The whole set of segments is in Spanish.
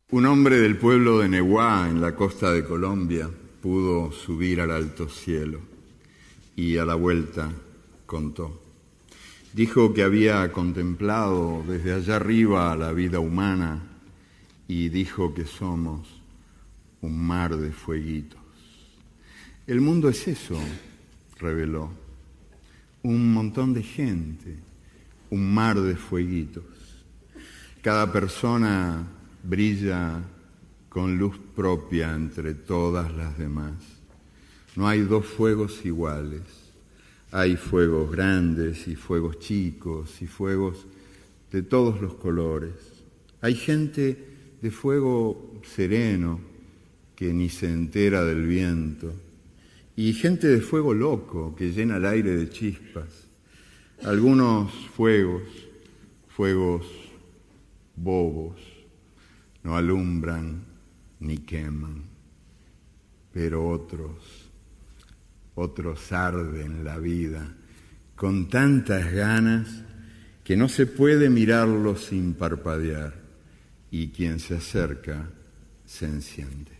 Un hombre del pueblo de Neguá, en la costa de Colombia, pudo subir al alto cielo y a la vuelta contó. Dijo que había contemplado desde allá arriba la vida humana y dijo que somos un mar de fueguitos. El mundo es eso, reveló, un montón de gente, un mar de fueguitos. Cada persona brilla con luz propia entre todas las demás. No hay dos fuegos iguales. Hay fuegos grandes y fuegos chicos y fuegos de todos los colores. Hay gente de fuego sereno que ni se entera del viento y gente de fuego loco que llena el aire de chispas. Algunos fuegos bobos, no alumbran ni queman, pero otros arden la vida con tantas ganas que no se puede mirarlos sin parpadear, y quien se acerca se enciende.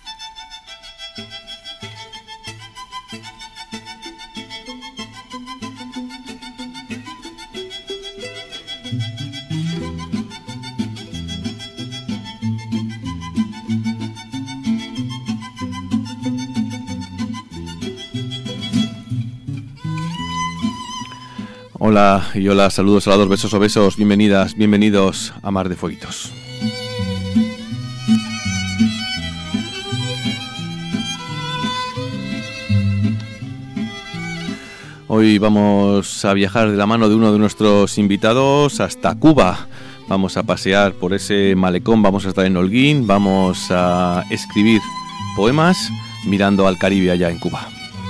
Hola y hola, saludos a los besos o besos, bienvenidas, bienvenidos a Mar de Fueguitos. Hoy vamos a viajar de la mano de uno de nuestros invitados hasta Cuba. Vamos a pasear por ese malecón, vamos a estar en Holguín, vamos a escribir poemas mirando al Caribe allá en Cuba.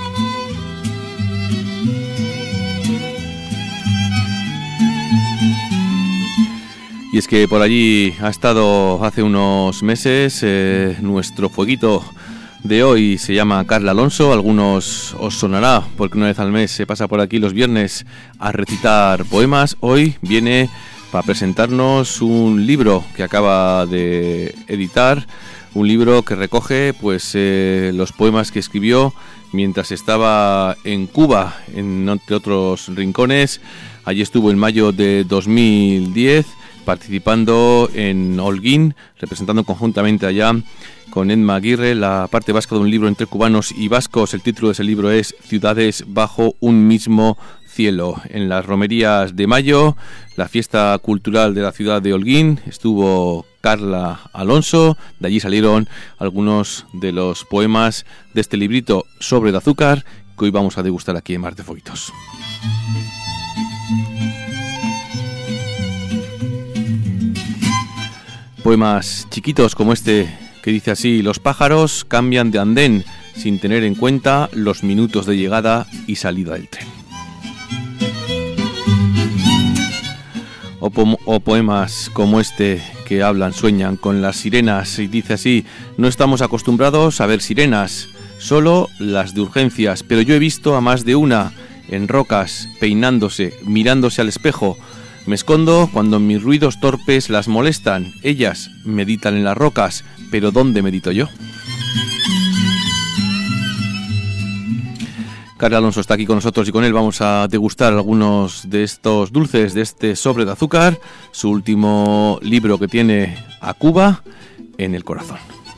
Y es que por allí ha estado hace unos meses nuestro fueguito de hoy, se llama Carla Alonso. A algunos os sonará porque una vez al mes se pasa por aquí los viernes a recitar poemas. Hoy viene para presentarnos un libro que acaba de editar, un libro que recoge pues los poemas que escribió mientras estaba en Cuba, entre otros rincones. Allí estuvo en mayo de 2010, participando en Holguín, representando conjuntamente allá con Edma Aguirre la parte vasca de un libro entre cubanos y vascos. El título de ese libro es Ciudades bajo un mismo cielo. En las romerías de mayo, la fiesta cultural de la ciudad de Holguín, estuvo Carla Alonso. De allí salieron algunos de los poemas de este librito Sobre de azúcar que hoy vamos a degustar aquí en Mar de Fueguitos. Poemas chiquitos como este que dice así: los pájaros cambian de andén sin tener en cuenta los minutos de llegada y salida del tren. O poemas como este que hablan, sueñan con las sirenas y dice así: no estamos acostumbrados a ver sirenas, solo las de urgencias, pero yo he visto a más de una en rocas, peinándose, mirándose al espejo. Me escondo cuando mis ruidos torpes las molestan. Ellas meditan en las rocas, pero ¿dónde medito yo? Carla Alonso está aquí con nosotros y con él vamos a degustar algunos de estos dulces de este Sobre de azúcar, su último libro que tiene a Cuba en el corazón.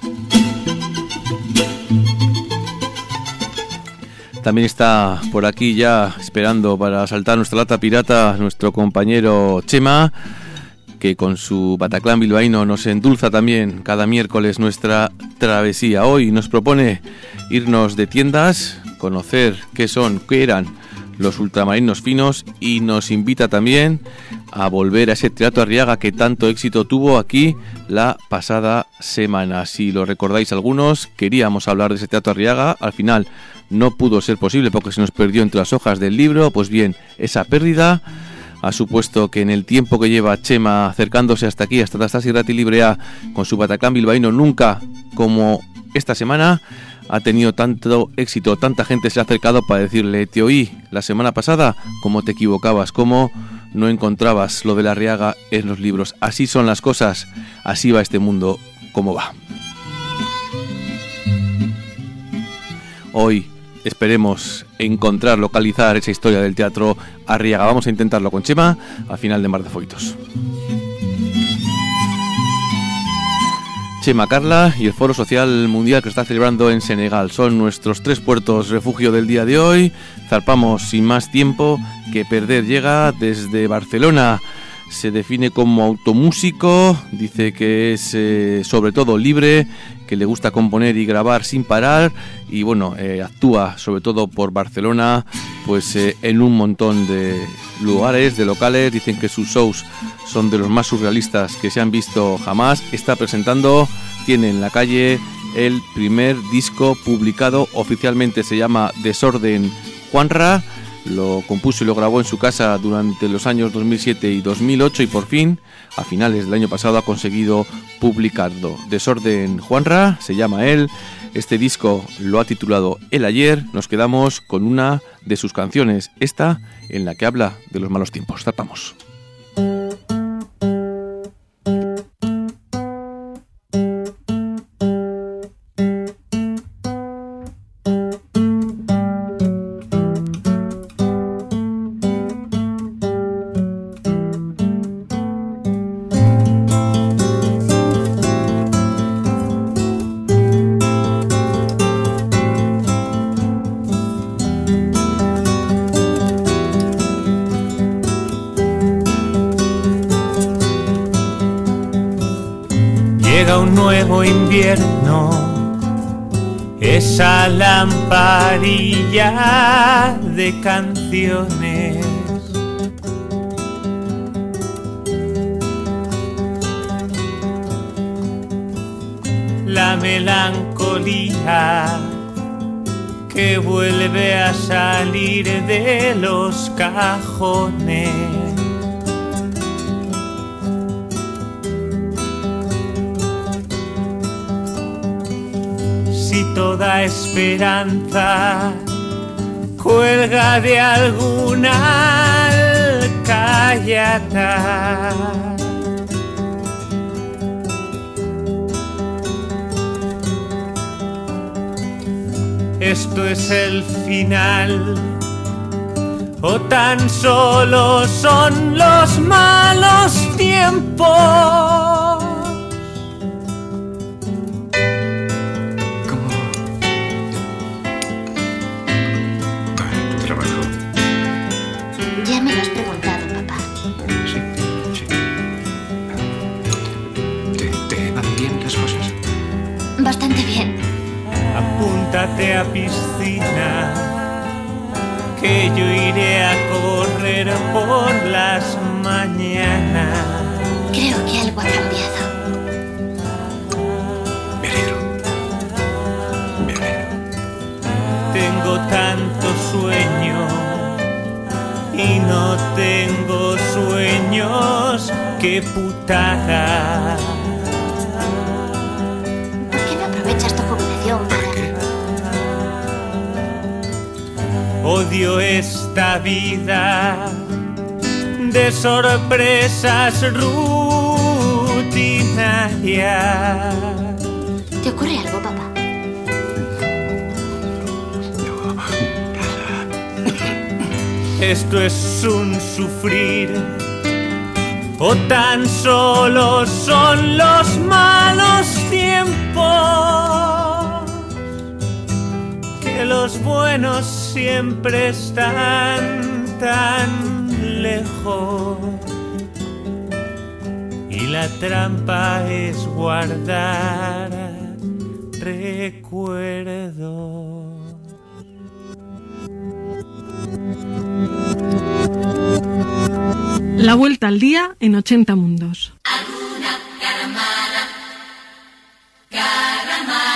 También está por aquí ya esperando para saltar nuestra lata pirata nuestro compañero Chema, que con su Bataclan bilbaíno nos endulza también cada miércoles nuestra travesía. Hoy nos propone irnos de tiendas, conocer qué eran los ultramarinos finos y nos invita también a volver a ese Teatro Arriaga que tanto éxito tuvo aquí la pasada semana. Si lo recordáis algunos, queríamos hablar de ese Teatro Arriaga, al final no pudo ser posible porque se nos perdió entre las hojas del libro. Pues bien, esa pérdida ha supuesto que en el tiempo que lleva Chema acercándose hasta aquí, hasta esta Sierra Librea, con su Bataclan bilbaíno, nunca como esta semana ha tenido tanto éxito, tanta gente se ha acercado para decirle: te oí la semana pasada, cómo te equivocabas, cómo no encontrabas lo de la Arriaga en los libros. Así son las cosas, así va este mundo. cómo va. Hoy esperemos localizar esa historia del teatro Arriaga. Vamos a intentarlo con Chema al final de Mar de Foitos. Chema, Carla y el Foro Social Mundial que está celebrando en Senegal son nuestros 3 puertos refugio del día de hoy. Zarpamos sin más tiempo que perder. Llega desde Barcelona. Se define como automúsico, dice que es sobre todo libre, que le gusta componer y grabar sin parar y bueno, actúa sobre todo por Barcelona, pues en un montón de lugares, de locales. Dicen que sus shows son de los más surrealistas que se han visto jamás. Está presentando, tiene en la calle el primer disco publicado oficialmente, se llama Desorden Juanra. Lo compuso y lo grabó en su casa durante los años 2007 y 2008 y por fin, a finales del año pasado, ha conseguido publicarlo. Desorden Juanra se llama él. Este disco lo ha titulado El Ayer. Nos quedamos con una de sus canciones, esta en la que habla de los malos tiempos. Tratamos. Esa lamparilla de canciones la melancolía que vuelve a salir de los cajones. Si toda esperanza cuelga de alguna alcayata, esto es el final o tan solo son los malos tiempos. Bastante bien. Apúntate a piscina, que yo iré a correr por las mañanas. Creo que algo ha cambiado. Me alegro. Tengo tanto sueño y no tengo sueños. ¡Qué putada! Odio esta vida de sorpresas rutinarias. ¿Te ocurre algo, papá? Esto es un sufrir o tan solo son los malos tiempos. Los buenos siempre están tan lejos y la trampa es guardar recuerdos. La vuelta al día en 80 mundos. Alguna caramara, caramara.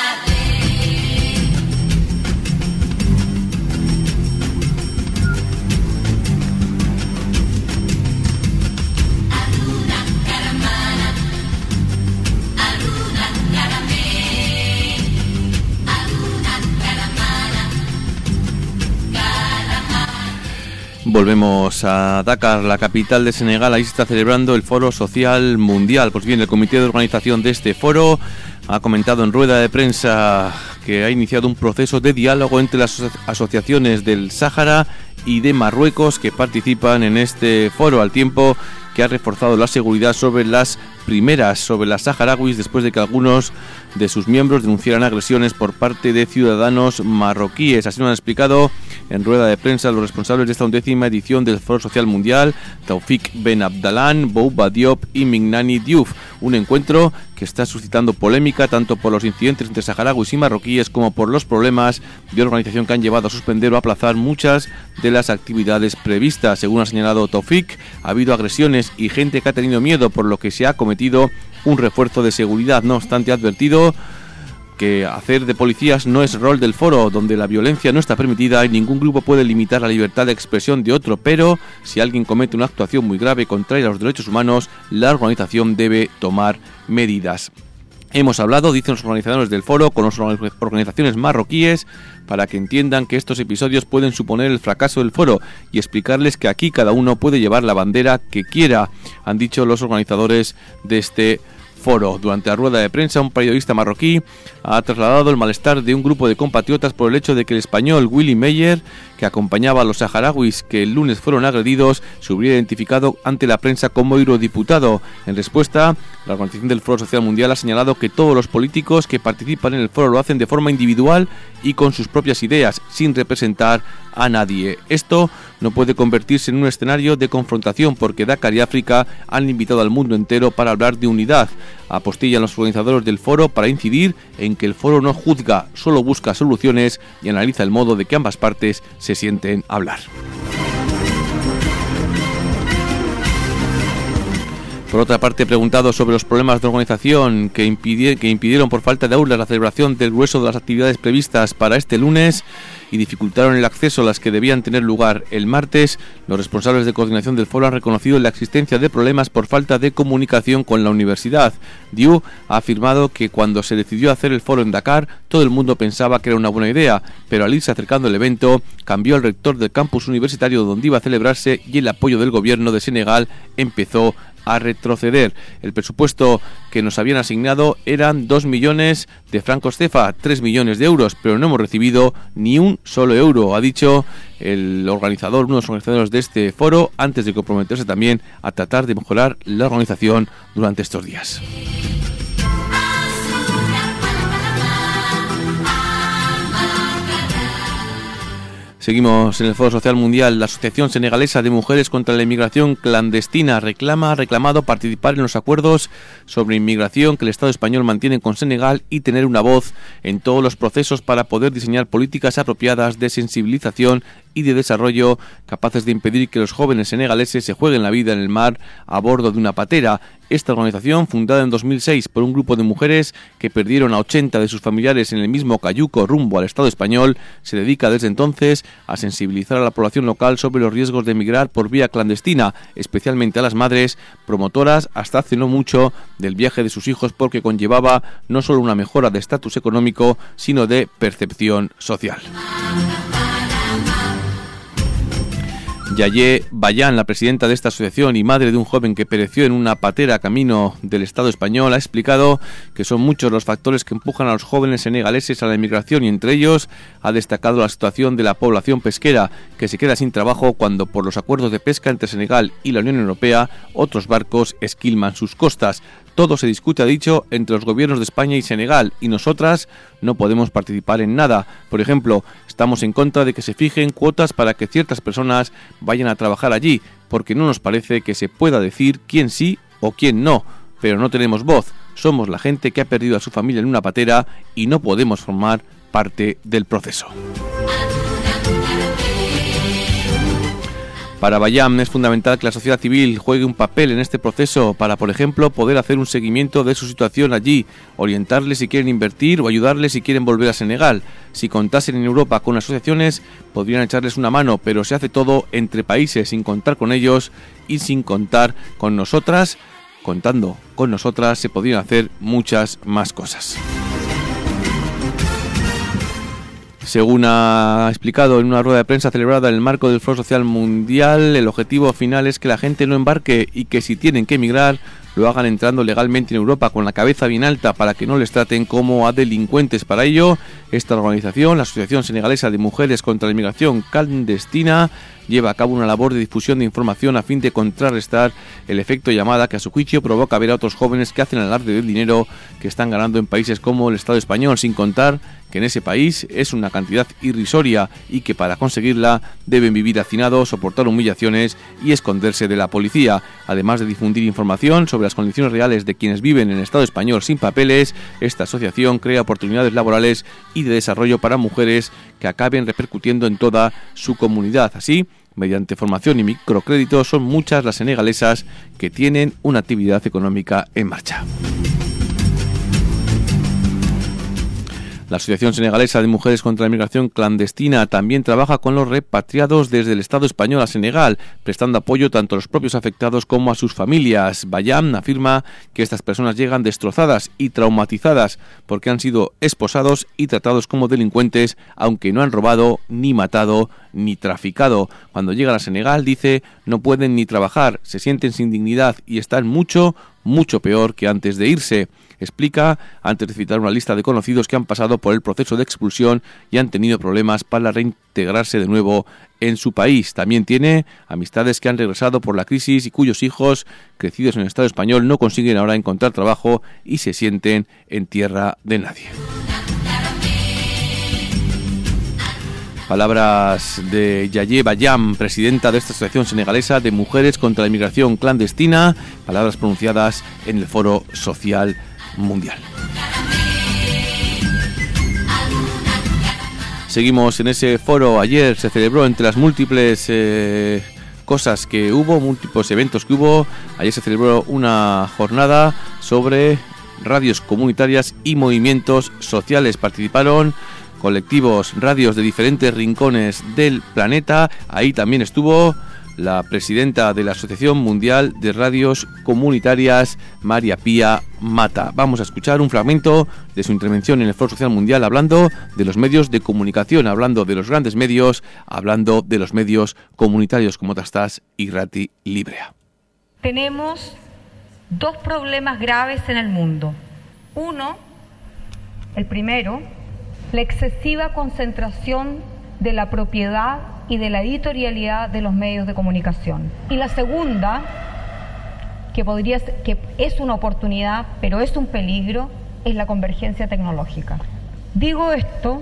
Volvemos a Dakar, la capital de Senegal. Ahí se está celebrando el Foro Social Mundial. Pues bien, el comité de organización de este foro ha comentado en rueda de prensa que ha iniciado un proceso de diálogo entre las asociaciones del Sáhara y de Marruecos que participan en este foro, al tiempo que ha reforzado la seguridad sobre las saharauis, después de que algunos de sus miembros denunciaran agresiones por parte de ciudadanos marroquíes. Así lo han explicado en rueda de prensa los responsables de esta 11ª edición del Foro Social Mundial, Taufik Ben Abdallah, Bouba Diop y Mignani Diouf. Un encuentro que está suscitando polémica tanto por los incidentes entre saharauis y marroquíes como por los problemas de organización que han llevado a suspender o aplazar muchas de las actividades previstas. Según ha señalado Taufik, ha habido agresiones y gente que ha tenido miedo, por lo que se ha cometido un refuerzo de seguridad. No obstante, ha advertido que hacer de policías no es rol del foro, donde la violencia no está permitida y ningún grupo puede limitar la libertad de expresión de otro, pero si alguien comete una actuación muy grave contraria a los derechos humanos, la organización debe tomar medidas. Hemos hablado, dicen los organizadores del foro, con las organizaciones marroquíes para que entiendan que estos episodios pueden suponer el fracaso del foro y explicarles que aquí cada uno puede llevar la bandera que quiera, han dicho los organizadores de este foro. Durante la rueda de prensa, un periodista marroquí ha trasladado el malestar de un grupo de compatriotas por el hecho de que el español Willy Meyer, que acompañaba a los saharauis que el lunes fueron agredidos, se hubiera identificado ante la prensa como eurodiputado. En respuesta, la Organización del Foro Social Mundial ha señalado que todos los políticos que participan en el foro lo hacen de forma individual y con sus propias ideas, sin representar a nadie. Esto no puede convertirse en un escenario de confrontación, porque Dakar y África han invitado al mundo entero para hablar de unidad. Apostillan los organizadores del foro para incidir en que el foro no juzga, solo busca soluciones y analiza el modo de que ambas partes se sienten a hablar. Por otra parte, preguntado sobre los problemas de organización que impidieron por falta de aulas la celebración del grueso de las actividades previstas para este lunes y dificultaron el acceso a las que debían tener lugar el martes, los responsables de coordinación del foro han reconocido la existencia de problemas por falta de comunicación con la universidad. Diu ha afirmado que cuando se decidió hacer el foro en Dakar, todo el mundo pensaba que era una buena idea, pero al irse acercando el evento, cambió el rector del campus universitario donde iba a celebrarse y el apoyo del gobierno de Senegal empezó a retroceder. El presupuesto que nos habían asignado eran 2 millones de francos CFA, 3 millones de euros, pero no hemos recibido ni un solo euro, ha dicho el organizador, uno de los organizadores de este foro, antes de comprometerse también a tratar de mejorar la organización durante estos días. Seguimos en el Foro Social Mundial. La Asociación Senegalesa de Mujeres contra la Inmigración Clandestina ha reclamado participar en los acuerdos sobre inmigración que el Estado español mantiene con Senegal y tener una voz en todos los procesos para poder diseñar políticas apropiadas de sensibilización y de desarrollo capaces de impedir que los jóvenes senegaleses se jueguen la vida en el mar a bordo de una patera. Esta organización, fundada en 2006 por un grupo de mujeres que perdieron a 80 de sus familiares en el mismo cayuco rumbo al Estado español, se dedica desde entonces a sensibilizar a la población local sobre los riesgos de emigrar por vía clandestina, especialmente a las madres, promotoras hasta hace no mucho del viaje de sus hijos, porque conllevaba no solo una mejora de estatus económico, sino de percepción social. Yaye Bayán, la presidenta de esta asociación y madre de un joven que pereció en una patera camino del Estado español, ha explicado que son muchos los factores que empujan a los jóvenes senegaleses a la inmigración y entre ellos ha destacado la situación de la población pesquera, que se queda sin trabajo cuando por los acuerdos de pesca entre Senegal y la Unión Europea otros barcos esquilman sus costas. Todo se discute, ha dicho, entre los gobiernos de España y Senegal y nosotras no podemos participar en nada. Por ejemplo, estamos en contra de que se fijen cuotas para que ciertas personas vayan a trabajar allí, porque no nos parece que se pueda decir quién sí o quién no, pero no tenemos voz. Somos la gente que ha perdido a su familia en una patera y no podemos formar parte del proceso. Para Bayam es fundamental que la sociedad civil juegue un papel en este proceso para, por ejemplo, poder hacer un seguimiento de su situación allí, orientarles si quieren invertir o ayudarles si quieren volver a Senegal. Si contasen en Europa con asociaciones, podrían echarles una mano, pero se hace todo entre países sin contar con ellos y sin contar con nosotras. Contando con nosotras se podrían hacer muchas más cosas. Según ha explicado en una rueda de prensa celebrada en el marco del Foro Social Mundial, el objetivo final es que la gente no embarque y que si tienen que emigrar lo hagan entrando legalmente en Europa con la cabeza bien alta para que no les traten como a delincuentes. Para ello, esta organización, la Asociación Senegalesa de Mujeres contra la Inmigración Clandestina, lleva a cabo una labor de difusión de información a fin de contrarrestar el efecto llamada que a su juicio provoca ver a otros jóvenes que hacen alarde del dinero que están ganando en países como el Estado español, sin contar que en ese país es una cantidad irrisoria y que para conseguirla deben vivir hacinados, soportar humillaciones y esconderse de la policía. Además de difundir información sobre las condiciones reales de quienes viven en el Estado español sin papeles, esta asociación crea oportunidades laborales y de desarrollo para mujeres que acaben repercutiendo en toda su comunidad. Así, mediante formación y microcréditos, son muchas las senegalesas que tienen una actividad económica en marcha. La Asociación Senegalesa de Mujeres contra la Inmigración Clandestina también trabaja con los repatriados desde el Estado español a Senegal, prestando apoyo tanto a los propios afectados como a sus familias. Bayam afirma que estas personas llegan destrozadas y traumatizadas porque han sido esposados y tratados como delincuentes, aunque no han robado, ni matado, ni traficado. Cuando llegan a Senegal, dice, no pueden ni trabajar, se sienten sin dignidad y están mucho peor que antes de irse. Explica, antes de citar una lista de conocidos que han pasado por el proceso de expulsión y han tenido problemas para reintegrarse de nuevo en su país. También tiene amistades que han regresado por la crisis y cuyos hijos, crecidos en el Estado español, no consiguen ahora encontrar trabajo y se sienten en tierra de nadie. Palabras de Yaye Bayam, presidenta de esta Asociación Senegalesa de Mujeres contra la Inmigración Clandestina, palabras pronunciadas en el Foro Social Mundial. Seguimos en ese foro. Ayer se celebró, entre las múltiples cosas que hubo, múltiples eventos que hubo, ayer se celebró una jornada sobre radios comunitarias y movimientos sociales. Participaron colectivos, radios de diferentes rincones del planeta. Ahí también estuvo la presidenta de la Asociación Mundial de Radios Comunitarias, María Pía Mata. Vamos a escuchar un fragmento de su intervención en el Foro Social Mundial, hablando de los medios de comunicación, hablando de los grandes medios, hablando de los medios comunitarios como Tastas y Rati Librea. Tenemos dos problemas graves en el mundo. Uno, el primero, la excesiva concentración de la propiedad y de la editorialidad de los medios de comunicación. Y la segunda, que es una oportunidad, pero es un peligro, es la convergencia tecnológica. Digo esto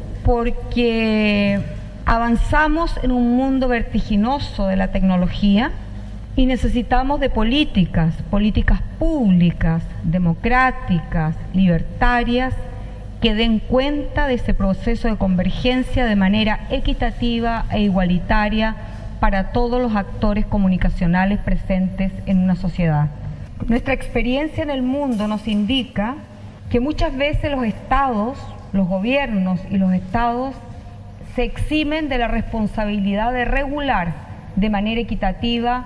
porque avanzamos en un mundo vertiginoso de la tecnología y necesitamos de políticas públicas, democráticas, libertarias, que den cuenta de ese proceso de convergencia de manera equitativa e igualitaria para todos los actores comunicacionales presentes en una sociedad. Nuestra experiencia en el mundo nos indica que muchas veces los estados, los gobiernos y los estados se eximen de la responsabilidad de regular de manera equitativa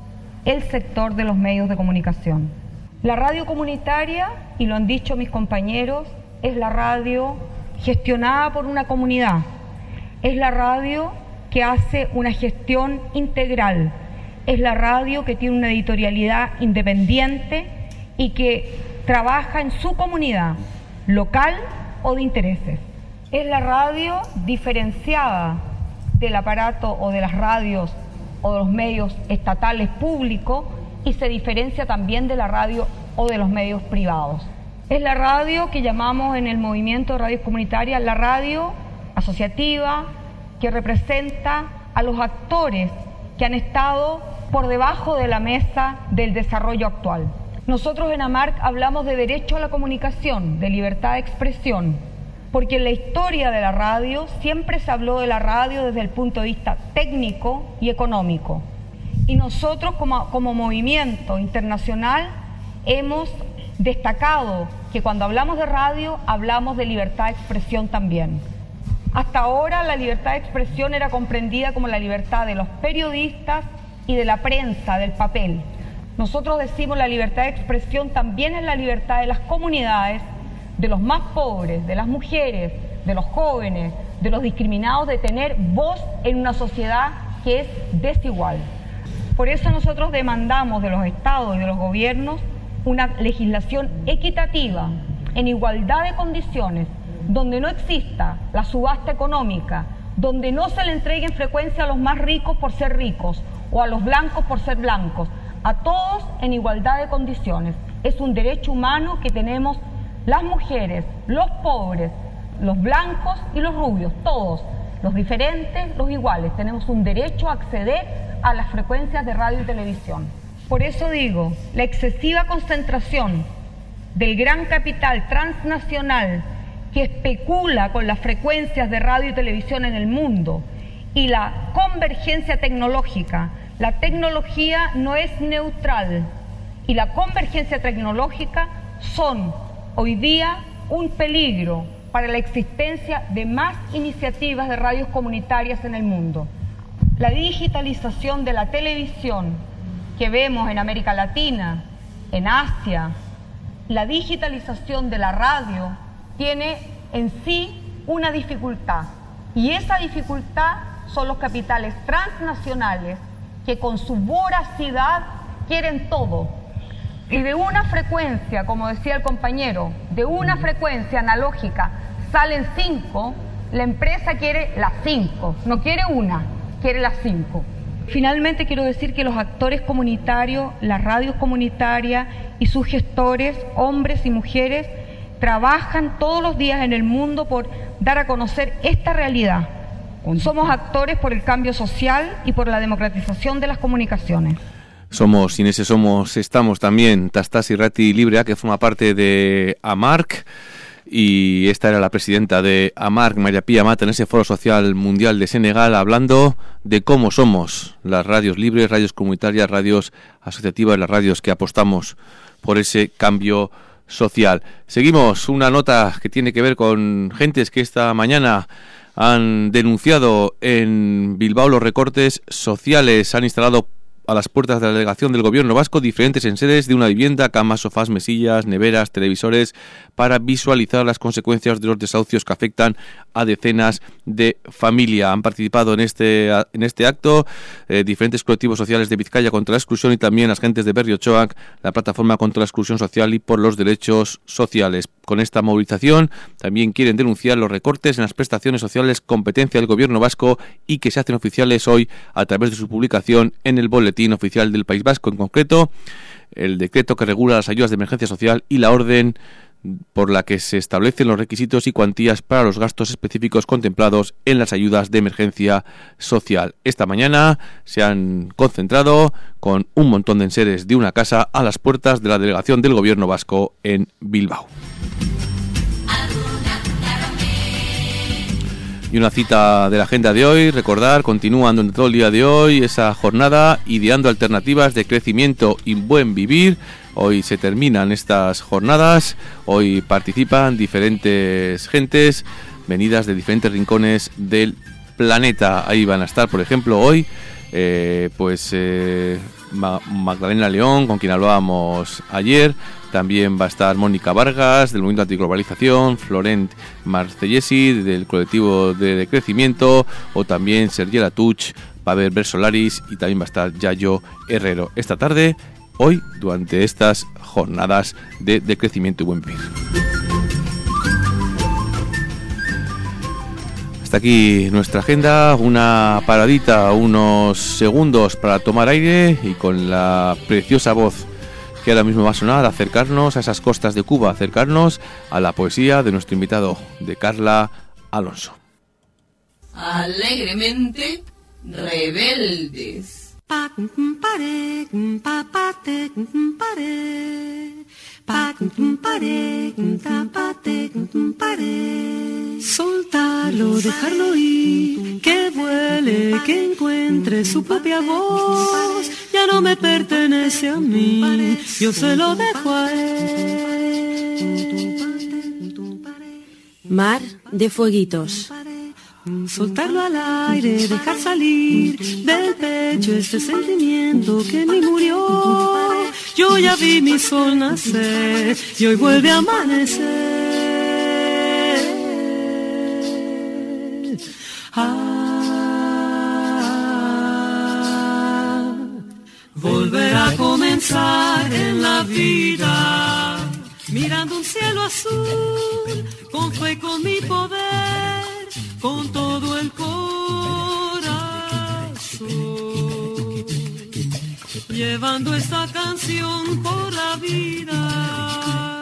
el sector de los medios de comunicación. La radio comunitaria, y lo han dicho mis compañeros, es la radio gestionada por una comunidad, es la radio que hace una gestión integral, es la radio que tiene una editorialidad independiente y que trabaja en su comunidad, local o de intereses. Es la radio diferenciada del aparato o de las radios o de los medios estatales públicos y se diferencia también de la radio o de los medios privados. Es la radio que llamamos en el movimiento de radios comunitarias la radio asociativa, que representa a los actores que han estado por debajo de la mesa del desarrollo actual. Nosotros en AMARC hablamos de derecho a la comunicación, de libertad de expresión, porque en la historia de la radio siempre se habló de la radio desde el punto de vista técnico y económico. Y nosotros como movimiento internacional hemos destacado que cuando hablamos de radio hablamos de libertad de expresión también. Hasta ahora la libertad de expresión era comprendida como la libertad de los periodistas y de la prensa, del papel. Nosotros decimos la libertad de expresión también es la libertad de las comunidades, de los más pobres, de las mujeres, de los jóvenes, de los discriminados de tener voz en una sociedad que es desigual. Por eso nosotros demandamos de los estados y de los gobiernos una legislación equitativa, en igualdad de condiciones, donde no exista la subasta económica, donde no se le entregue en frecuencia a los más ricos por ser ricos o a los blancos por ser blancos, a todos en igualdad de condiciones. Es un derecho humano que tenemos las mujeres, los pobres, los blancos y los rubios, todos, los diferentes, los iguales. Tenemos un derecho a acceder a las frecuencias de radio y televisión. Por eso digo, la excesiva concentración del gran capital transnacional que especula con las frecuencias de radio y televisión en el mundo y la convergencia tecnológica. La tecnología no es neutral y la convergencia tecnológica son hoy día un peligro para la existencia de más iniciativas de radios comunitarias en el mundo. La digitalización de la televisión que vemos en América Latina, en Asia, la digitalización de la radio tiene en sí una dificultad, y esa dificultad son los capitales transnacionales que con su voracidad quieren todo. Y de una frecuencia, como decía el compañero, de una frecuencia analógica salen 5, la empresa quiere las 5, no quiere una, quiere las 5. Finalmente quiero decir que los actores comunitarios, las radios comunitarias y sus gestores, hombres y mujeres, trabajan todos los días en el mundo por dar a conocer esta realidad. Somos actores por el cambio social y por la democratización de las comunicaciones. Somos, y en ese somos estamos también Tastas Irrati Librea, que forma parte de AMARC, y esta era la presidenta de AMARC, María Pía Mata, en ese Foro Social Mundial de Senegal, hablando de cómo somos las radios libres, radios comunitarias, radios asociativas, las radios que apostamos por ese cambio social. Seguimos, una nota que tiene que ver con gentes que esta mañana han denunciado en Bilbao los recortes sociales. Han instalado a las puertas de la delegación del Gobierno vasco diferentes enseres de una vivienda, camas, sofás, mesillas, neveras, televisores, para visualizar las consecuencias de los desahucios que afectan a decenas de familias. Han participado en este acto diferentes colectivos sociales de Vizcaya contra la exclusión y también agentes de Berriochoac, la plataforma contra la exclusión social y por los derechos sociales. Con esta movilización también quieren denunciar los recortes en las prestaciones sociales competencia del Gobierno vasco y que se hacen oficiales hoy a través de su publicación en el Boletín Oficial del País Vasco, en concreto el decreto que regula las ayudas de emergencia social y la orden por la que se establecen los requisitos y cuantías para los gastos específicos contemplados en las ayudas de emergencia social. Esta mañana se han concentrado con un montón de enseres de una casa a las puertas de la delegación del Gobierno vasco en Bilbao. Y una cita de la agenda de hoy, recordar, continúan durante todo el día de hoy esa jornada ideando alternativas de crecimiento y buen vivir. Hoy se terminan estas jornadas, hoy participan diferentes gentes venidas de diferentes rincones del planeta. Ahí van a estar, por ejemplo, hoy Magdalena León, con quien hablábamos ayer. También va a estar Mónica Vargas, del Movimiento Antiglobalización, Florent Marcellesi, del colectivo de crecimiento, o también Sergi Latuch, va a haber Versolaris y también va a estar Yayo Herrero. Esta tarde, hoy, durante estas jornadas de crecimiento y buen vivir. Hasta aquí nuestra agenda, una paradita, unos segundos para tomar aire y con la preciosa voz que ahora mismo va a sonar, acercarnos a esas costas de Cuba, acercarnos a la poesía de nuestro invitado, de Carla Alonso. Alegremente rebeldes. Soltarlo, dejarlo ir, que vuele, que encuentre su propia voz. Ya no me pertenece a mí, yo se lo dejo a él. Mar de fueguitos. Soltarlo al aire, dejar salir del pecho este sentimiento que en mí murió. Yo ya vi mi sol nacer y hoy vuelve a amanecer. Volver a comenzar en la vida, mirando un cielo azul, con fe, con mi poder, con todo el corazón, llevando esta canción por la vida.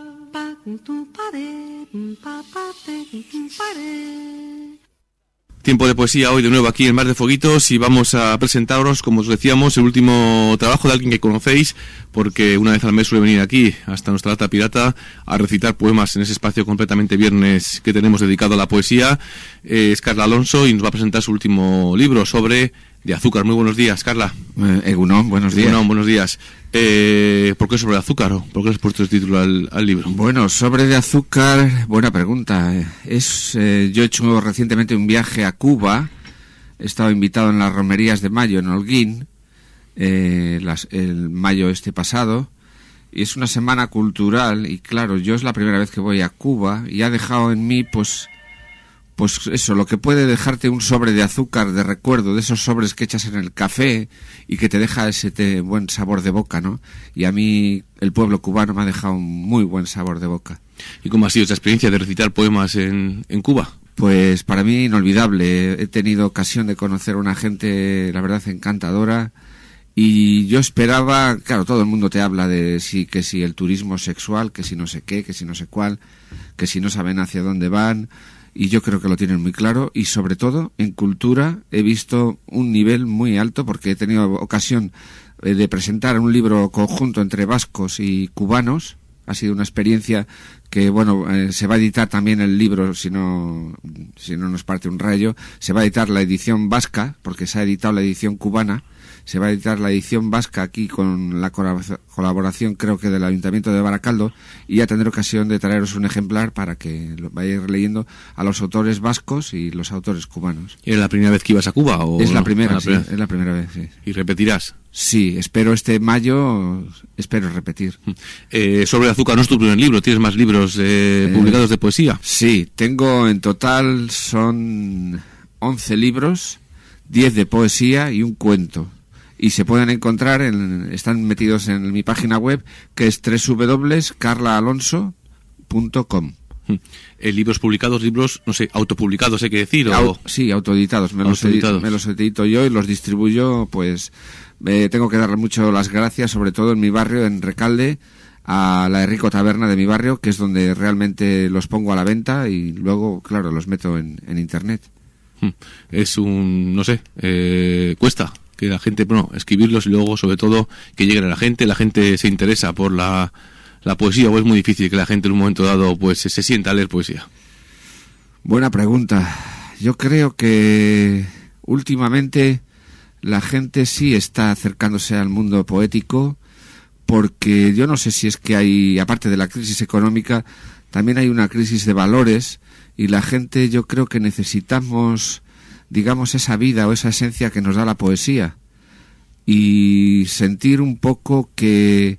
Tiempo de poesía hoy de nuevo aquí en Mar de Fueguitos y vamos a presentaros, como os decíamos, el último trabajo de alguien que conocéis, porque una vez al mes suele venir aquí, hasta nuestra lata pirata, a recitar poemas en ese espacio completamente viernes que tenemos dedicado a la poesía. Es Carla Alonso y nos va a presentar su último libro, Sobre de Azúcar. Muy buenos días, Carla. Egunon, buenos días. Egunon, buenos días. ¿Por qué Sobre de Azúcar? ¿O por qué le has puesto el título al libro? Bueno, Sobre de Azúcar, buena pregunta. Yo he hecho recientemente un viaje a Cuba. He estado invitado en las romerías de mayo en Holguín, el mayo pasado. Y es una semana cultural y claro, yo es la primera vez que voy a Cuba y ha dejado en mí pues eso, lo que puede dejarte un sobre de azúcar de recuerdo, de esos sobres que echas en el café y que te deja ese buen sabor de boca, ¿no? Y a mí el pueblo cubano me ha dejado un muy buen sabor de boca. ¿Y cómo ha sido esa experiencia de recitar poemas en Cuba? Pues para mí inolvidable. He tenido ocasión de conocer a una gente, la verdad, encantadora. Y yo esperaba, claro, todo el mundo te habla de que si el turismo sexual, que si no sé qué, que si no sé cuál, que si no saben hacia dónde van. Y yo creo que lo tienen muy claro y sobre todo en cultura he visto un nivel muy alto porque he tenido ocasión de presentar un libro conjunto entre vascos y cubanos. Ha sido una experiencia que, bueno, se va a editar también el libro, si no nos parte un rayo. Se va a editar la edición vasca, porque se ha editado la edición cubana. Se va a editar la edición vasca aquí con la colaboración, creo que del Ayuntamiento de Baracaldo, y ya tendré ocasión de traeros un ejemplar para que lo vayáis leyendo a los autores vascos y los autores cubanos. ¿Era la primera vez que ibas a Cuba? ¿O es no? La primera, sí, es la primera vez, sí. ¿Y repetirás? Sí, espero mayo repetir. Sobre Azúcar no es tu primer libro, ¿tienes más libros publicados de poesía? Sí, tengo en total son 11 libros, 10 de poesía y un cuento. Y se pueden encontrar, están metidos en mi página web, que es www.carlaalonso.com. ¿Libros publicados, libros, no sé, autopublicados hay que decir? Sí, autoeditados. Me los edito yo y los distribuyo, pues tengo que darle mucho las gracias, sobre todo en mi barrio, en Recalde, a la Rico Taberna de mi barrio, que es donde realmente los pongo a la venta y luego, claro, los meto en internet. Es no sé, cuesta que la gente, escribirlos y luego, sobre todo, que lleguen a la gente se interesa por la poesía, o es muy difícil que la gente en un momento dado pues se sienta a leer poesía. Buena pregunta. Yo creo que últimamente la gente sí está acercándose al mundo poético, porque yo no sé si es que hay, aparte de la crisis económica, también hay una crisis de valores, y la gente, yo creo que necesitamos, digamos, esa vida o esa esencia que nos da la poesía, y sentir un poco que,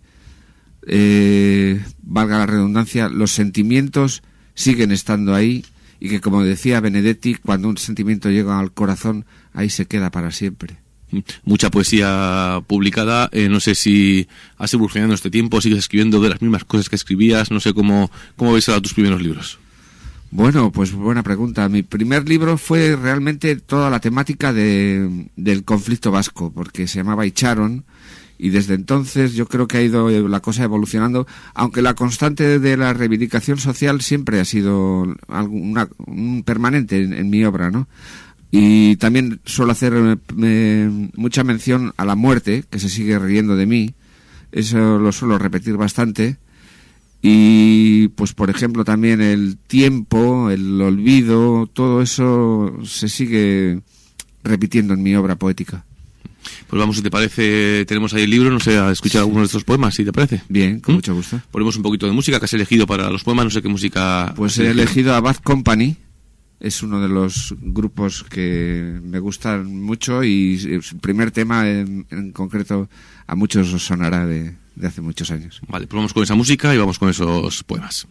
valga la redundancia, los sentimientos siguen estando ahí, y que, como decía Benedetti, cuando un sentimiento llega al corazón, ahí se queda para siempre. Mucha poesía publicada, no sé si has evolucionado en este tiempo, sigues escribiendo de las mismas cosas que escribías, no sé cómo ves ahora tus primeros libros. Bueno, pues buena pregunta. Mi primer libro fue realmente toda la temática del conflicto vasco, porque se llamaba Itxaron, y desde entonces yo creo que ha ido la cosa evolucionando, aunque la constante de la reivindicación social siempre ha sido un permanente en mi obra, ¿no? Y también suelo hacer mucha mención a la muerte, que se sigue riendo de mí. Eso lo suelo repetir bastante. Y, pues, por ejemplo, también el tiempo, el olvido, todo eso se sigue repitiendo en mi obra poética. Pues vamos, si te parece, tenemos ahí el libro, no sé, a escuchar algunos de estos poemas, si te parece. Bien, con mucho gusto. Ponemos un poquito de música que has elegido para los poemas, no sé qué música. Pues he elegido a Bad Company. Es uno de los grupos que me gustan mucho y el primer tema en concreto a muchos os sonará de hace muchos años. Vale, pues vamos con esa música y vamos con esos poemas.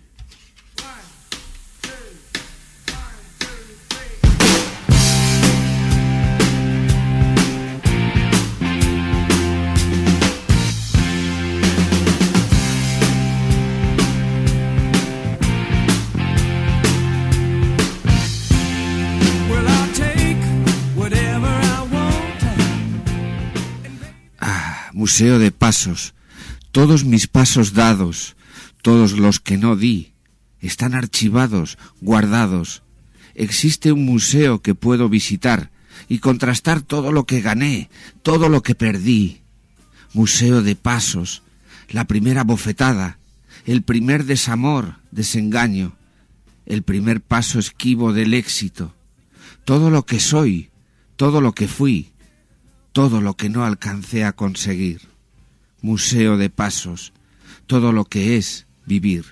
museo de pasos, todos mis pasos dados, todos los que no di, están archivados, guardados. Existe un museo que puedo visitar y contrastar todo lo que gané, todo lo que perdí. Museo de pasos, la primera bofetada, el primer desamor, desengaño, el primer paso esquivo del éxito, todo lo que soy, todo lo que fui, todo lo que no alcancé a conseguir. Museo de pasos, todo lo que es vivir.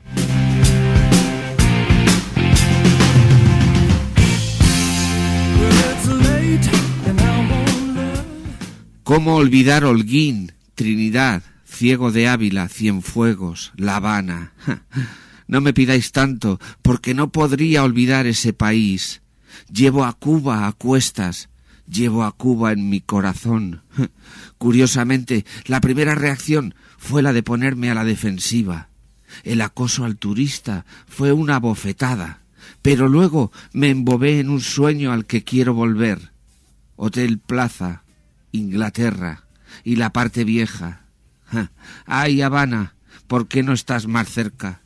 ¿Cómo olvidar Holguín, Trinidad, Ciego de Ávila, Cienfuegos, La Habana? No me pidáis tanto, porque no podría olvidar ese país. Llevo a Cuba a cuestas, llevo a Cuba en mi corazón. Curiosamente, la primera reacción fue la de ponerme a la defensiva. El acoso al turista fue una bofetada, pero luego me embobé en un sueño al que quiero volver. Hotel Plaza, Inglaterra, y la parte vieja. ¡Ay, Habana! ¿Por qué no estás más cerca?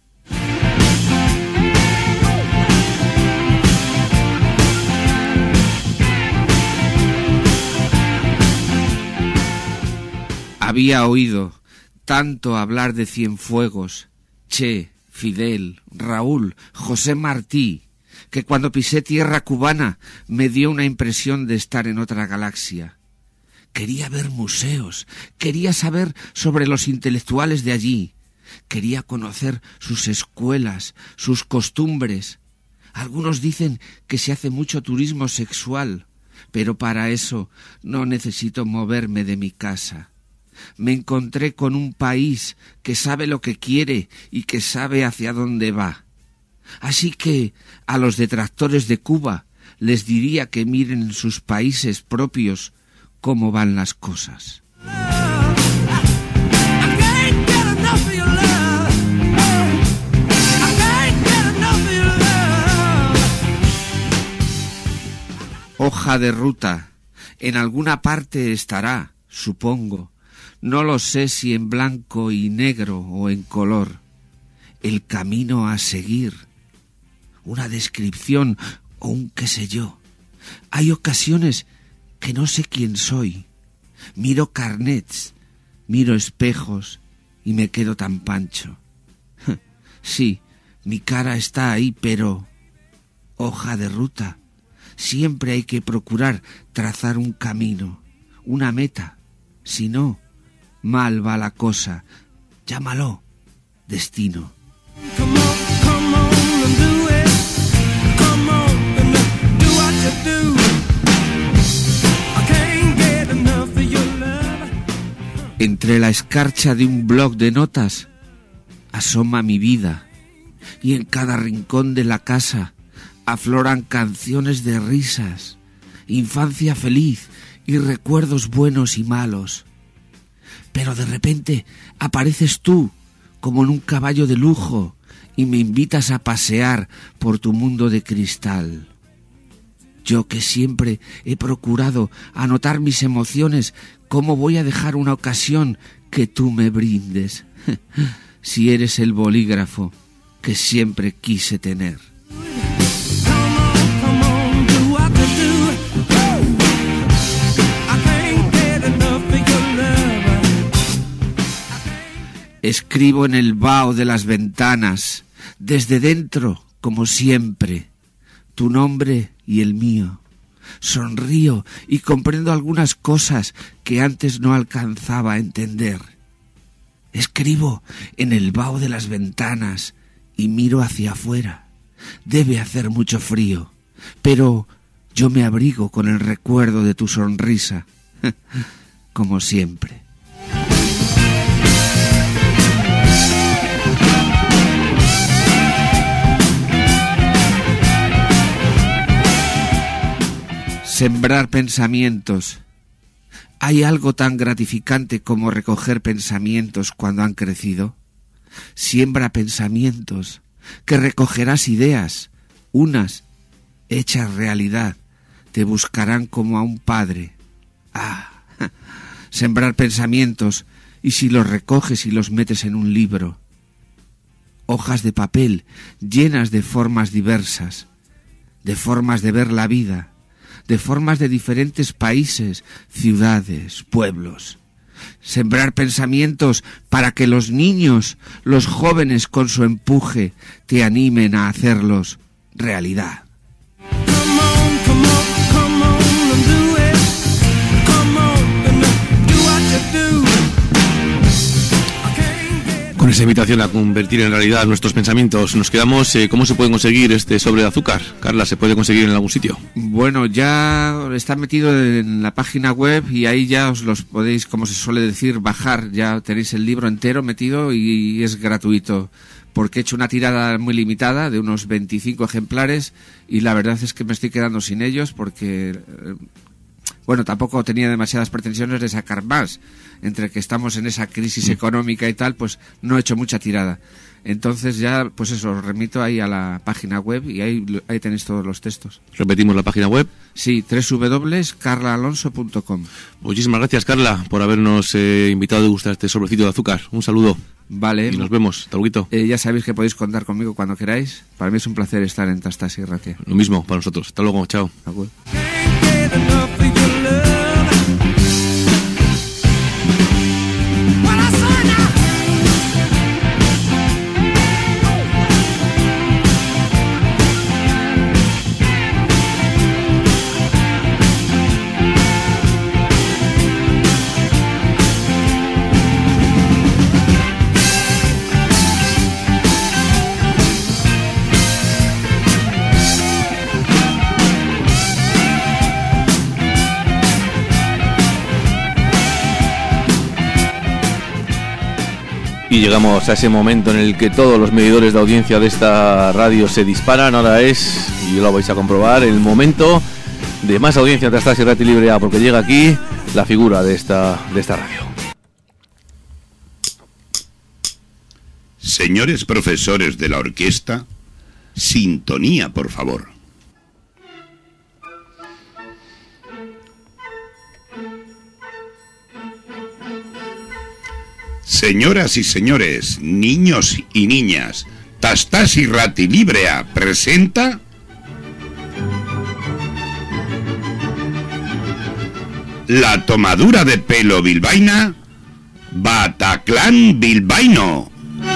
Había oído tanto hablar de Cienfuegos, Che, Fidel, Raúl, José Martí, que cuando pisé tierra cubana me dio una impresión de estar en otra galaxia. Quería ver museos, quería saber sobre los intelectuales de allí, quería conocer sus escuelas, sus costumbres. Algunos dicen que se hace mucho turismo sexual, pero para eso no necesito moverme de mi casa. Me encontré con un país que sabe lo que quiere y que sabe hacia dónde va. Así que a los detractores de Cuba les diría que miren en sus países propios cómo van las cosas. Hoja de ruta, en alguna parte estará, supongo. No lo sé si en blanco y negro o en color. El camino a seguir, una descripción o un qué sé yo. Hay ocasiones que no sé quién soy. Miro carnets, miro espejos y me quedo tan pancho. Sí, mi cara está ahí, pero... hoja de ruta. Siempre hay que procurar trazar un camino, una meta. Si no, mal va la cosa. Llámalo destino. Entre la escarcha de un bloc de notas asoma mi vida, y en cada rincón de la casa afloran canciones de risas, infancia feliz y recuerdos buenos y malos. Pero de repente apareces tú como en un caballo de lujo y me invitas a pasear por tu mundo de cristal. Yo que siempre he procurado anotar mis emociones, ¿cómo voy a dejar una ocasión que tú me brindes? Si eres el bolígrafo que siempre quise tener. Escribo en el vaho de las ventanas, desde dentro, como siempre, tu nombre y el mío. Sonrío y comprendo algunas cosas que antes no alcanzaba a entender. Escribo en el vaho de las ventanas y miro hacia afuera. Debe hacer mucho frío, pero yo me abrigo con el recuerdo de tu sonrisa, como siempre. Sembrar pensamientos. ¿Hay algo tan gratificante como recoger pensamientos cuando han crecido? Siembra pensamientos, que recogerás ideas, unas hechas realidad, te buscarán como a un padre. Ah, Sembrar pensamientos, y si los recoges y los metes en un libro. Hojas de papel llenas de formas diversas, de formas de ver la vida, de formas de diferentes países, ciudades, pueblos. Sembrar pensamientos para que los niños, los jóvenes con su empuje, te animen a hacerlos realidad. Con esa invitación a convertir en realidad nuestros pensamientos, nos quedamos. ¿Cómo se puede conseguir este sobre de azúcar? Carla, ¿se puede conseguir en algún sitio? Bueno, ya está metido en la página web y ahí ya os los podéis, como se suele decir, bajar. Ya tenéis el libro entero metido y es gratuito, porque he hecho una tirada muy limitada de unos 25 ejemplares y la verdad es que me estoy quedando sin ellos porque... Bueno, tampoco tenía demasiadas pretensiones de sacar más. Entre que estamos en esa crisis económica y tal, pues no he hecho mucha tirada. Entonces ya, pues eso, os remito ahí a la página web y ahí tenéis todos los textos. ¿Repetimos la página web? Sí, www.carlaalonso.com. Muchísimas gracias, Carla, por habernos invitado a degustar este sobrecito de azúcar. Un saludo. Vale. Y nos vemos. Hasta luego. Ya sabéis que podéis contar conmigo cuando queráis. Para mí es un placer estar en Tastas y Ratia. Lo mismo para nosotros. Hasta luego. Chao. Agur. Y llegamos a ese momento en el que todos los medidores de audiencia de esta radio se disparan. Ahora es, y lo vais a comprobar, el momento de más audiencia de Tastas y Ratia Libre A, porque llega aquí la figura de esta radio. Señores profesores de la orquesta, sintonía, por favor. Señoras y señores, niños y niñas, Tastas y Ratia Libre A presenta la tomadura de pelo bilbaína Bataclan bilbaíno.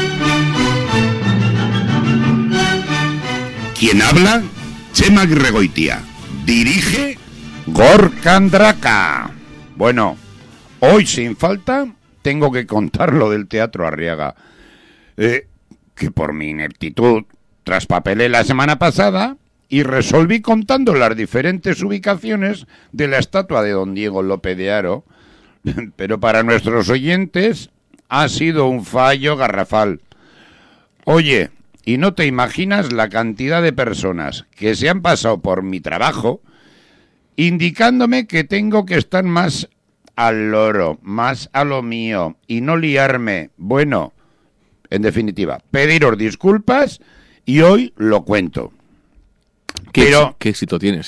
¿Quién habla? Txema Aguirregoitia. Dirige Gorka Andraka. Bueno, hoy sin falta tengo que contar lo del Teatro Arriaga, que por mi ineptitud traspapelé la semana pasada y resolví contando las diferentes ubicaciones de la estatua de don Diego López de Haro, pero para nuestros oyentes ha sido un fallo garrafal. Oye, y no te imaginas la cantidad de personas que se han pasado por mi trabajo indicándome que tengo que estar más al loro, más a lo mío y no liarme. Bueno, en definitiva, pediros disculpas y hoy lo cuento. ¿Qué éxito tienes,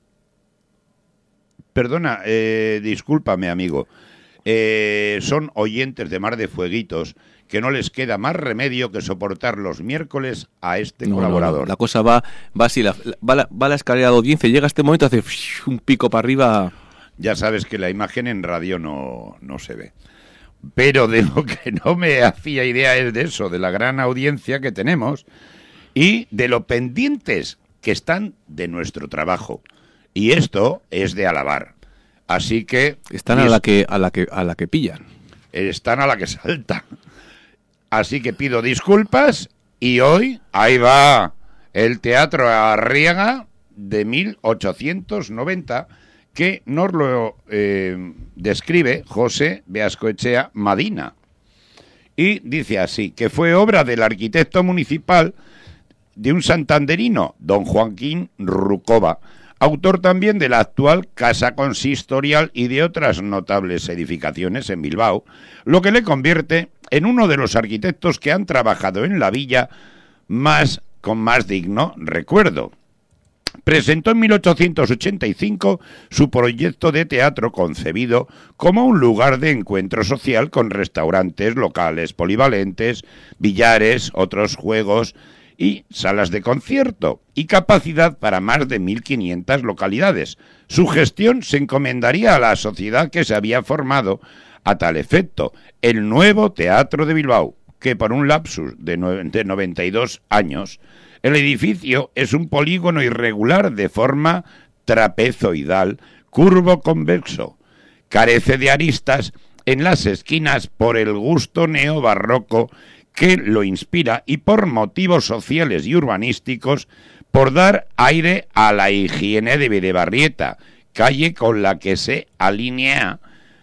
Perdona, discúlpame, amigo. Son oyentes de Mar de Fueguitos que no les queda más remedio que soportar los miércoles a este colaborador. No. La cosa va así, va la escalera de audiencia, llega a este momento, hace un pico para arriba. Ya sabes que la imagen en radio no se ve. Pero de lo que no me hacía idea es de eso, de la gran audiencia que tenemos y de lo pendientes que están de nuestro trabajo. Y esto es de alabar. Así que están a la que pillan. Están a la que saltan. Así que pido disculpas y hoy ahí va el Teatro Arriaga de 1890 que nos lo describe José Beascoechea Madina. Y dice así, que fue obra del arquitecto municipal de un santanderino, don Joaquín Rucova, autor también de la actual Casa Consistorial y de otras notables edificaciones en Bilbao, lo que le convierte en uno de los arquitectos que han trabajado en la villa con más digno recuerdo. presentó en 1885 su proyecto de teatro concebido como un lugar de encuentro social con restaurantes, locales polivalentes, billares, otros juegos y salas de concierto, y capacidad para más de 1.500 localidades. Su gestión se encomendaría a la sociedad que se había formado a tal efecto, el Nuevo Teatro de Bilbao, que por un lapsus de 92 años, el edificio es un polígono irregular de forma trapezoidal, curvo-convexo. Carece de aristas en las esquinas por el gusto neobarroco que lo inspira y por motivos sociales y urbanísticos, por dar aire a la higiene de Bidebarrieta, calle con la que se alinea,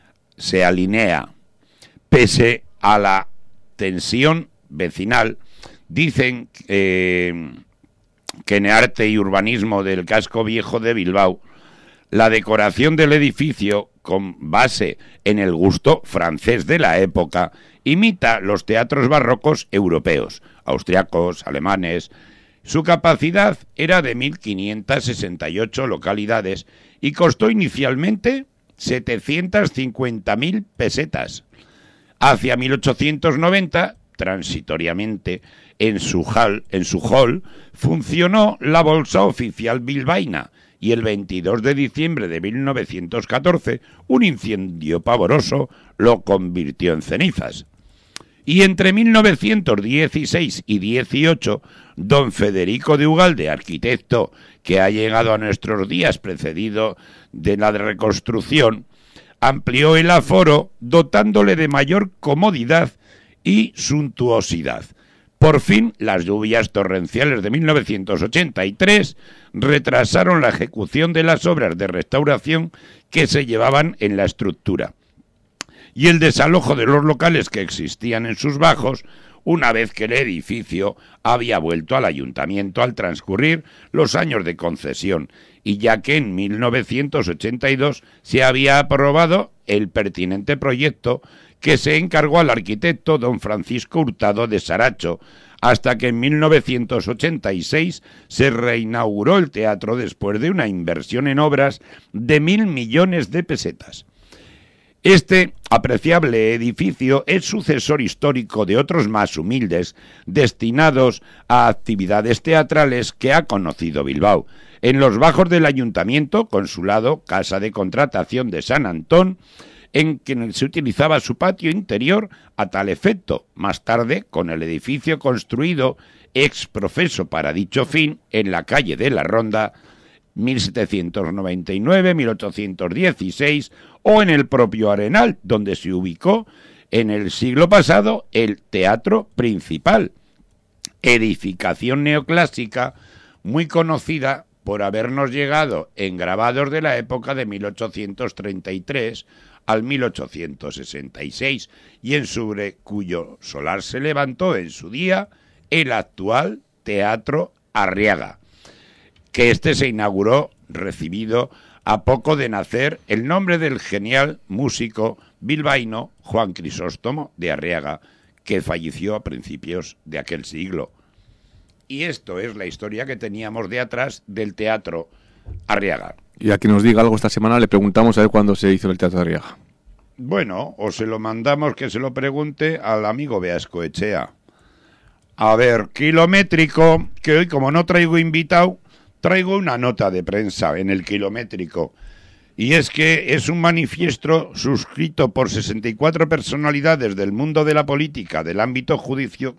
pese a la tensión vecinal. Dicen que en arte y urbanismo del casco viejo de Bilbao, la decoración del edificio, con base en el gusto francés de la época, imita los teatros barrocos europeos, austriacos, alemanes. Su capacidad era de 1.568 localidades y costó inicialmente 750.000 pesetas. Hacia 1890, transitoriamente, en su hall funcionó la Bolsa Oficial Bilbaína, y el 22 de diciembre de 1914 un incendio pavoroso lo convirtió en cenizas. Y entre 1916 y 18, don Federico de Ugalde, arquitecto que ha llegado a nuestros días precedido de la reconstrucción, amplió el aforo dotándole de mayor comodidad y suntuosidad. Por fin, las lluvias torrenciales de 1983 retrasaron la ejecución de las obras de restauración que se llevaban en la estructura y el desalojo de los locales que existían en sus bajos, una vez que el edificio había vuelto al ayuntamiento al transcurrir los años de concesión, y ya que en 1982 se había aprobado el pertinente proyecto que se encargó al arquitecto don Francisco Hurtado de Saracho, hasta que en 1986 se reinauguró el teatro después de una inversión en obras de 1.000 millones de pesetas. Este apreciable edificio es sucesor histórico de otros más humildes destinados a actividades teatrales que ha conocido Bilbao. En los bajos del ayuntamiento, consulado, casa de contratación de San Antón, en que se utilizaba su patio interior a tal efecto. Más tarde, con el edificio construido ex profeso para dicho fin en la calle de la Ronda, 1799-1816, o en el propio Arenal, donde se ubicó en el siglo pasado el Teatro Principal, edificación neoclásica muy conocida por habernos llegado en grabados de la época de 1833 al 1866, y en sobre cuyo solar se levantó en su día el actual Teatro Arriaga, que se inauguró recibido a poco de nacer el nombre del genial músico bilbaíno Juan Crisóstomo de Arriaga, que falleció a principios de aquel siglo. Y esto es la historia que teníamos de atrás del Teatro Arriaga. Y a que nos diga algo esta semana le preguntamos a ver cuándo se hizo el Teatro Arriaga. Bueno, o se lo mandamos que se lo pregunte al amigo Beascoechea. A ver, Kilométrico, que hoy como no traigo invitado, traigo una nota de prensa en el Kilométrico. Y es que es un manifiesto suscrito por 64 personalidades del mundo de la política, del ámbito judicial,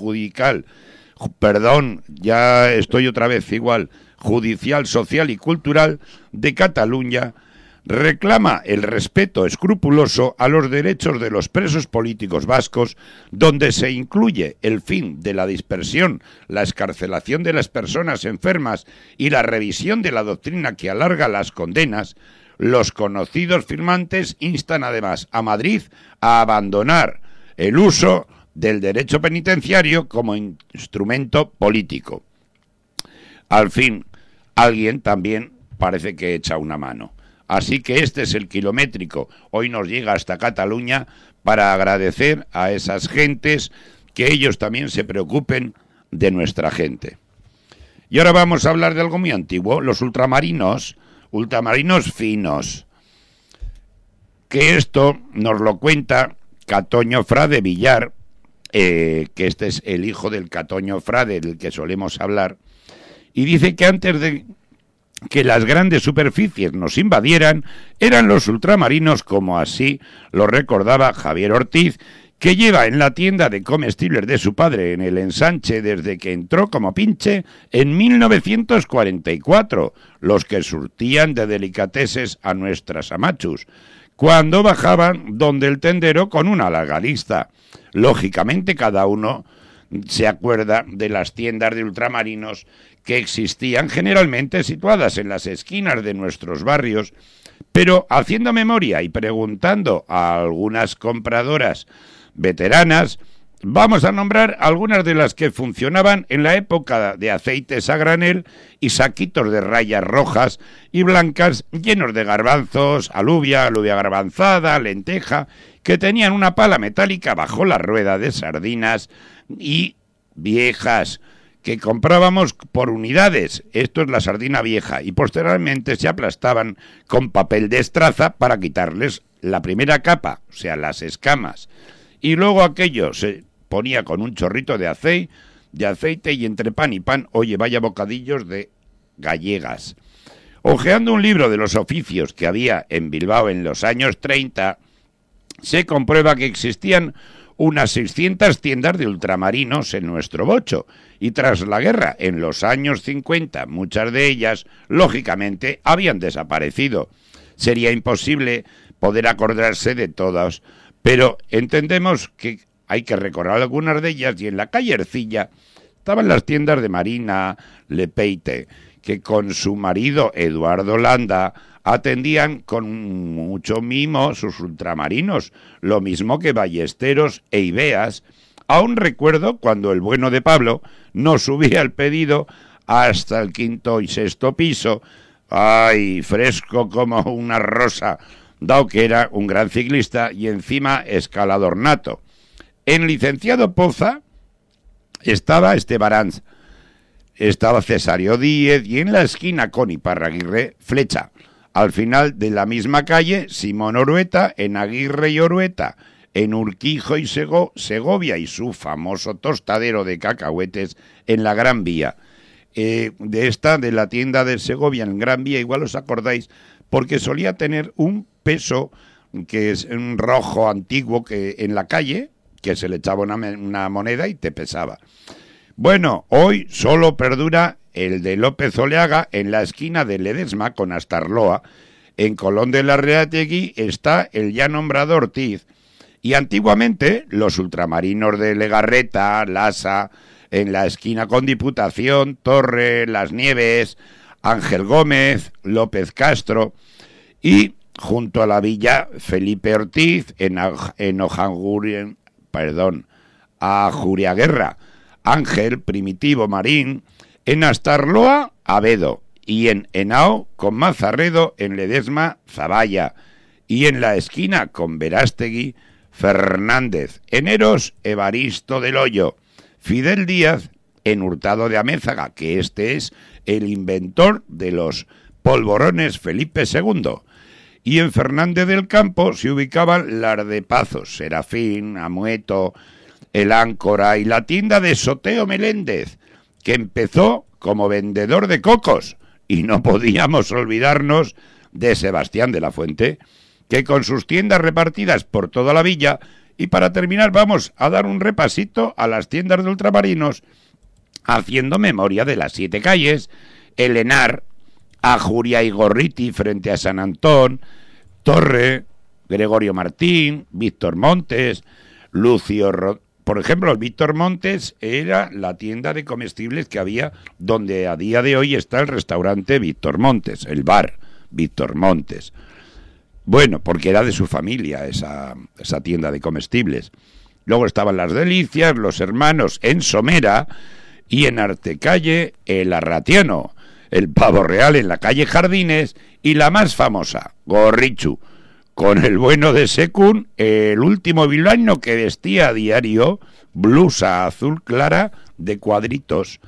social y cultural de Cataluña. Reclama el respeto escrupuloso a los derechos de los presos políticos vascos, donde se incluye el fin de la dispersión, la excarcelación de las personas enfermas y la revisión de la doctrina que alarga las condenas. Los conocidos firmantes instan además a Madrid a abandonar el uso del derecho penitenciario como instrumento político. Al fin, alguien también parece que echa una mano. Así que este es el Kilométrico. Hoy nos llega hasta Cataluña para agradecer a esas gentes que ellos también se preocupen de nuestra gente. Y ahora vamos a hablar de algo muy antiguo, los ultramarinos finos. Que esto nos lo cuenta Catoño Fra de Villar, que este es el hijo del Catoño Fra del que solemos hablar, y dice que antes de que las grandes superficies nos invadieran, eran los ultramarinos, como así lo recordaba Javier Ortiz, que lleva en la tienda de comestibles de su padre en el Ensanche desde que entró como pinche en 1944, los que surtían de delicateses a nuestras amachus, cuando bajaban donde el tendero con una larga lista. Lógicamente cada uno se acuerda de las tiendas de ultramarinos que existían generalmente situadas en las esquinas de nuestros barrios, pero haciendo memoria y preguntando a algunas compradoras veteranas, vamos a nombrar algunas de las que funcionaban en la época de aceites a granel y saquitos de rayas rojas y blancas llenos de garbanzos, alubia garbanzada, lenteja, que tenían una pala metálica bajo la rueda de sardinas y viejas, que comprábamos por unidades. Esto es la sardina vieja, y posteriormente se aplastaban con papel de estraza para quitarles la primera capa, o sea, las escamas. Y luego aquello se ponía con un chorrito de aceite y entre pan y pan, oye, vaya bocadillos de gallegas. Ojeando un libro de los oficios que había en Bilbao en los años 30, se comprueba que existían unas 600 tiendas de ultramarinos en nuestro bocho, y tras la guerra, en los años 50, muchas de ellas, lógicamente, habían desaparecido. Sería imposible poder acordarse de todas, pero entendemos que hay que recorrer algunas de ellas, y en la calle Ercilla estaban las tiendas de Marina Lepeite, que con su marido Eduardo Landa atendían con mucho mimo sus ultramarinos, lo mismo que Ballesteros e Ibeas. Aún recuerdo cuando el bueno de Pablo nos subía el pedido hasta el 5º y 6º piso, ay, fresco como una rosa, dado que era un gran ciclista y encima escalador nato. En Licenciado Poza estaba Estebaranz, estaba Cesario Díez, y en la esquina con Iparraguirre, Flecha. Al final de la misma calle, Simón Orueta, en Aguirre y Orueta, en Urquijo y Segovia, y su famoso tostadero de cacahuetes en la Gran Vía. De la tienda de Segovia en Gran Vía, igual os acordáis, porque solía tener un peso, que es un rojo antiguo, que en la calle, que se le echaba una moneda y te pesaba. Bueno, hoy solo perdura el de López Oleaga en la esquina de Ledesma con Astarloa. En Colón de la Reategui está el ya nombrado Ortiz. Y antiguamente los ultramarinos de Legarreta, Lasa, en la esquina con Diputación, Torre, Las Nieves, Ángel Gómez, López Castro, y junto a la villa Felipe Ortiz, a Juriaguerra, Ángel, Primitivo, Marín, en Astarloa, Abedo, y en Henao, con Mazarredo, en Ledesma, Zavalla, y en la esquina con Verástegui, Fernández, en Eros, Evaristo del Hoyo, Fidel Díaz, en Hurtado de Amézaga, que este es el inventor de los polvorones Felipe II, y en Fernández del Campo se ubicaban las de Pazos, Serafín, Amueto, el Áncora y la tienda de Soteo Meléndez, que empezó como vendedor de cocos, y no podíamos olvidarnos de Sebastián de la Fuente, que con sus tiendas repartidas por toda la villa. Y para terminar vamos a dar un repasito a las tiendas de ultramarinos, haciendo memoria de las 7 calles: El Henar, Ajuria y Gorriti frente a San Antón, Torre, Gregorio Martín, Víctor Montes, por ejemplo, el Víctor Montes era la tienda de comestibles que había donde a día de hoy está el restaurante Víctor Montes, el bar Víctor Montes. Bueno, porque era de su familia esa tienda de comestibles. Luego estaban Las Delicias, Los Hermanos en Somera, y en Artecalle el Arratiano, el Pavo Real en la calle Jardines, y la más famosa, Gorrichu, con el bueno de Secún, el último bilbaíno que vestía a diario blusa azul clara de cuadritos,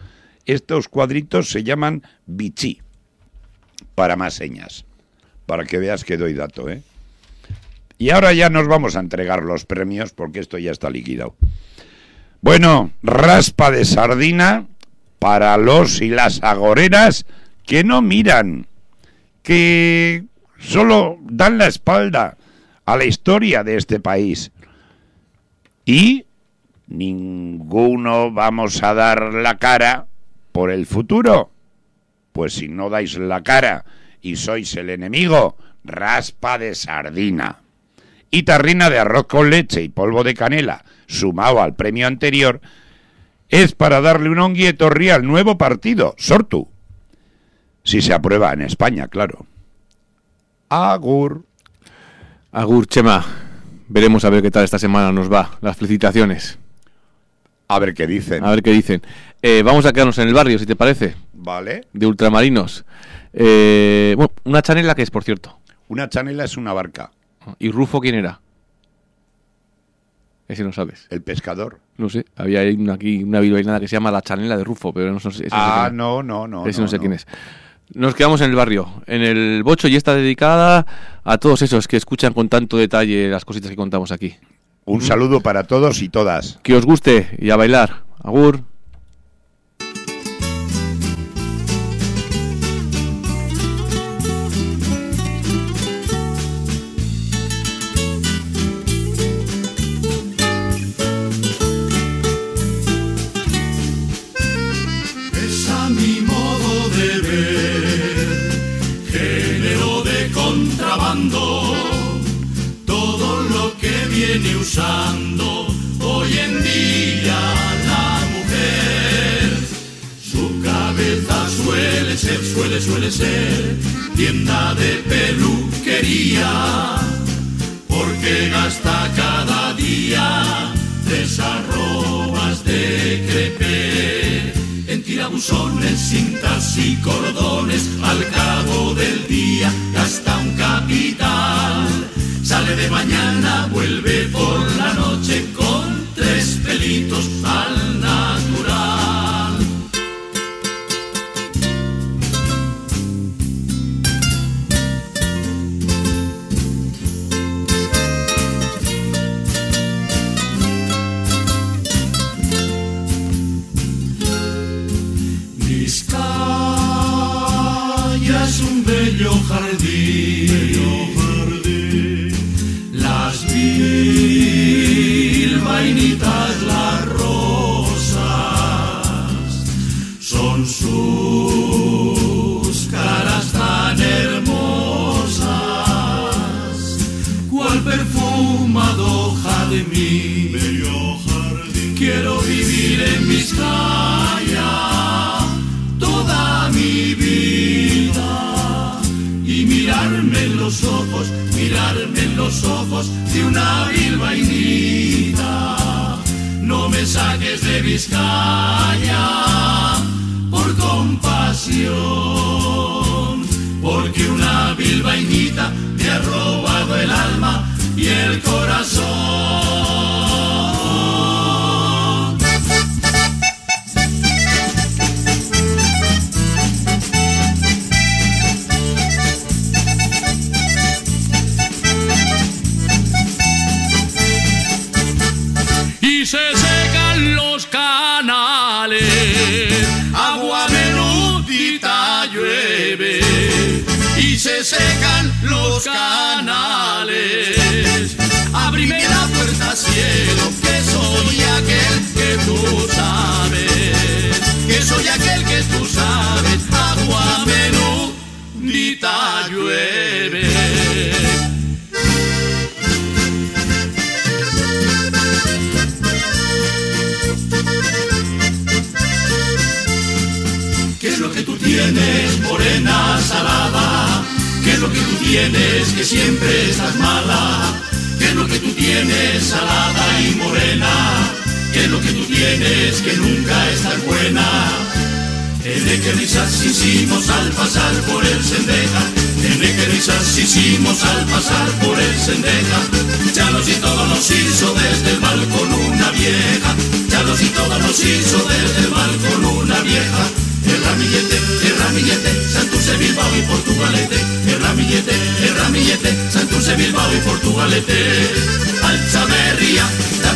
estos cuadritos se llaman bichí, para más señas, para que veas que doy dato, ¿eh? Y ahora ya nos vamos a entregar los premios porque esto ya está liquidado. Bueno, raspa de sardina para los y las agoreras que no miran, que solo dan la espalda a la historia de este país. Y ninguno vamos a dar la cara por el futuro. Pues si no dais la cara y sois el enemigo, raspa de sardina. Y tarrina de arroz con leche y polvo de canela, sumado al premio anterior, es para darle un onguietorri al nuevo partido, Sortu. Si se aprueba en España, claro. Agur. Agur, Chema. Veremos a ver qué tal esta semana nos va. Las felicitaciones. A ver qué dicen. A ver qué dicen. Vamos a quedarnos en el barrio, si te parece. Vale. De ultramarinos. Bueno, una chanela, ¿qué es, por cierto? Una chanela es una barca. ¿Y Rufo quién era? Ese no sabes. El pescador. No sé, había aquí una bilbainada que se llama La Chanela de Rufo, pero no sé. No. Ese no sé quién es. Nos quedamos en el barrio, en el Bocho, y está dedicada a todos esos que escuchan con tanto detalle las cositas que contamos aquí. Un saludo para todos y todas. Que os guste y a bailar. Agur. Es a mi modo de ver, género de contrabando, todo lo que viene usando hoy en día la mujer. Su cabeza suele ser tienda de peluquería, porque gasta cada día 3 arrobas de crepé en tirabuzones, cintas y cordones. Al cabo del día gasta un capital. Sale de mañana, vuelve por la noche con 3 pelitos al natural. Vizcaya es un bello jardín, las bilbainitas, las rosas, son sus caras tan hermosas, cual perfumada hoja de mí. Bello jardín, quiero vivir en Vizcaya toda mi vida y mirarme en los ojos de una bilbainita. No me saques de Vizcaya por compasión, porque una bilbainita me ha robado el alma y el corazón. Se secan los canales, agua menudita llueve, y se secan los canales. Abrime la puerta, cielo, que soy aquel que tú sabes, que soy aquel que tú sabes, agua menudita llueve. ¿Qué es lo que tú tienes, morena salada? ¿Qué es lo que tú tienes, que siempre estás mala? ¿Qué es lo que tú tienes, salada y morena? ¿Qué es lo que tú tienes, que nunca estás buena? que risas hicimos al pasar por el Sendeja, que risas hicimos al pasar por el Sendeja. Ya los y todo nos hizo desde el balcón una vieja, ya los y todo nos hizo desde el balcón una vieja. El ramillete, Santurce, Bilbao y Portugalete. El ramillete, Santurce, Bilbao y Portugalete. Altzaberria,